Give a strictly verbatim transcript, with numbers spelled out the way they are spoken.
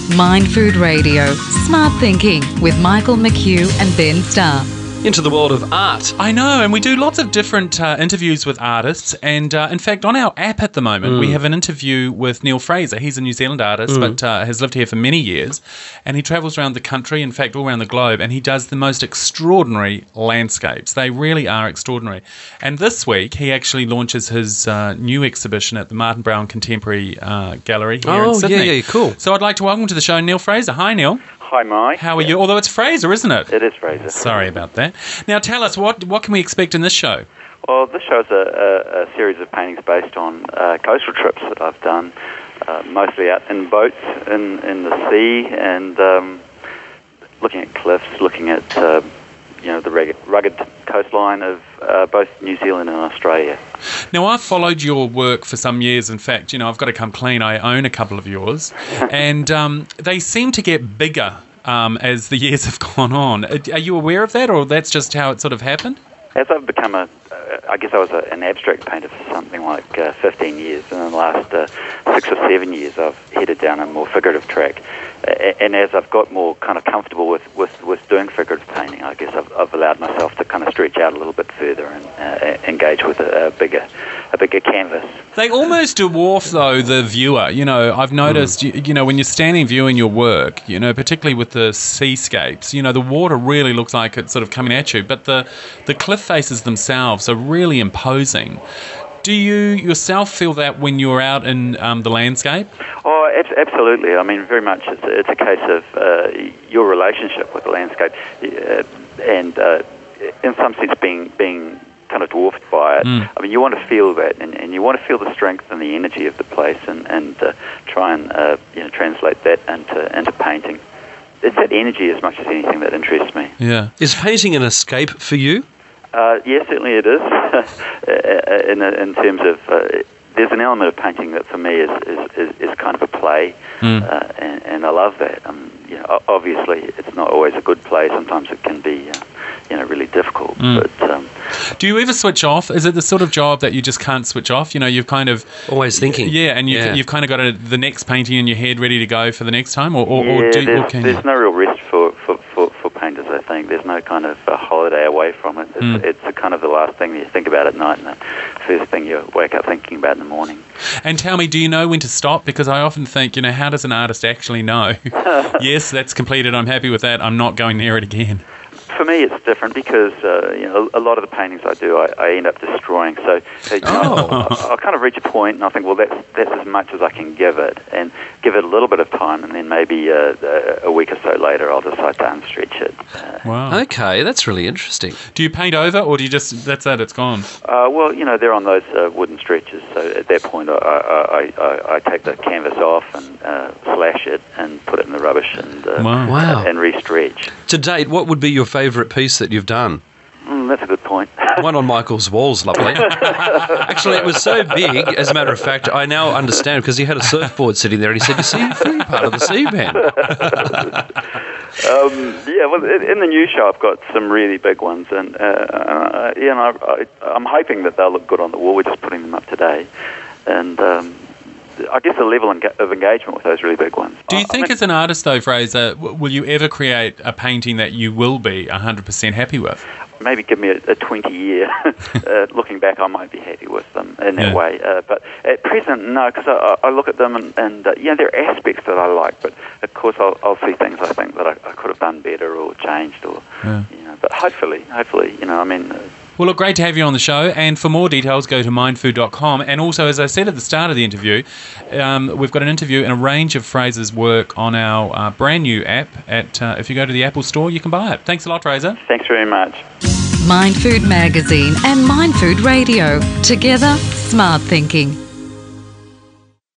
Mind Food Radio, Smart Thinking with Michael McHugh and Ben Starr. Into the world of art. I know, and we do lots of different uh, interviews with artists, and uh, in fact on our app at the moment mm. we have an interview with Neil Fraser. He's a New Zealand artist mm. but uh, has lived here for many years, and he travels around the country, in fact all around the globe, and he does the most extraordinary landscapes. They really are extraordinary. And this week he actually launches his uh, new exhibition at the Martin Brown Contemporary uh, Gallery here oh, in Sydney. yeah, yeah, cool. So I'd like to welcome to the show Neil Fraser. Hi Neil. Hi, Mike. How are yeah. you? Although it's Fraser, isn't it? It is Fraser. Sorry about that. Now, tell us, what what can we expect in this show? Well, this show is a, a, a series of paintings based on uh, coastal trips that I've done, uh, mostly out in boats in, in the sea, and um, looking at cliffs, looking at uh, you know the rugged, rugged coastline of uh, both New Zealand and Australia. Now, I've followed your work for some years. In fact, you know, I've got to come clean. I own a couple of yours, and um, they seem to get bigger um, as the years have gone on. Are you aware of that, or that's just how it sort of happened? As I've become a, uh, I guess I was a, an abstract painter for something like uh, fifteen years, and in the last uh, six or seven years I've headed down a more figurative track. Uh, and as I've got more kind of comfortable with, with, with doing figurative painting, I guess I've, I've allowed myself to kind of stretch out a little bit further and uh, engage with a, a bigger a bigger canvas. They almost dwarf, though, the viewer. You know, I've noticed, mm. you, you know, when you're standing viewing your work, you know, particularly with the seascapes, you know, the water really looks like it's sort of coming at you, but the, the cliff faces themselves are really imposing. Do you yourself feel that when you're out in um, the landscape? Oh, ab- absolutely. I mean, very much it's a, it's a case of uh, your relationship with the landscape uh, and uh, in some sense being being kind of dwarfed by it. Mm. I mean, you want to feel that, and, and you want to feel the strength and the energy of the place, and, and uh, try and uh, you know translate that into into painting. It's that energy as much as anything that interests me. Yeah. Is painting an escape for you? Uh, yes, certainly it is. in, in terms of, uh, there's an element of painting that for me is is, is, is kind of a play, mm. uh, and, and I love that. Um, you know, obviously, it's not always a good play. Sometimes it can be, uh, you know, really difficult. Mm. But um, do you ever switch off? Is it the sort of job that you just can't switch off? You know, you've kind of always thinking. Yeah, and you've, yeah. you've kind of got a, the next painting in your head ready to go for the next time, or or, yeah, or do there's, or can there's you? no real rest for, for, for, for painters. I think there's no kind of uh, holiday away from it. It's, mm. it's a kind of the last thing that you think about at night, and the first thing you wake up thinking about in the morning. And tell me, do you know when to stop? Because I often think, you know, how does an artist actually know? Yes, that's completed. I'm happy with that. I'm not going near it again. For me, it's different because uh, you know a lot of the paintings I do, I, I end up destroying. So, so you know, oh. I'll, I'll kind of reach a point, and I think, well, that's that's as much as I can give it, and give it a little bit of time, and then maybe uh, a week or so later, I'll decide to unstretch it. Uh, wow. Okay, that's really interesting. Do you paint over, or do you just that's it? It's gone. Uh, well, you know, they're on those uh, wooden stretchers, so at that point, I I, I, I take the canvas off and uh, slash it and put it in the rubbish and uh, wow. Wow. and re-stretch. To date, what would be your favourite piece that you've done? Mm, that's a good point. One on Michael's walls, lovely. Actually, it was so big, as a matter of fact, I now understand, because he had a surfboard sitting there and he said, you see, you're fully part of the sea, man. um, yeah, well, in the new show, I've got some really big ones, and uh, uh, yeah, and I, I, I'm hoping that they'll look good on the wall. We're just putting them up today, and um, I guess the level of engagement with those really big ones. Do you think I mean, as an artist, though, Fraser, will you ever create a painting that you will be one hundred percent happy with? Maybe give me a, a twenty-year, uh, looking back, I might be happy with them in that yeah. way. Uh, but at present, no, because I, I look at them and, and uh, yeah, there are aspects that I like, but of course I'll, I'll see things I think that I, I could have done better or changed, or yeah. you know. But hopefully, hopefully, you know, I mean. Uh, Well, look, great to have you on the show. And for more details, go to mind food dot com. And also, as I said at the start of the interview, um, we've got an interview and a range of Fraser's work on our uh, brand new app. At uh, if you go to the Apple Store, you can buy it. Thanks a lot, Fraser. Thanks very much. Mind Food Magazine and Mind Food Radio. Together, smart thinking.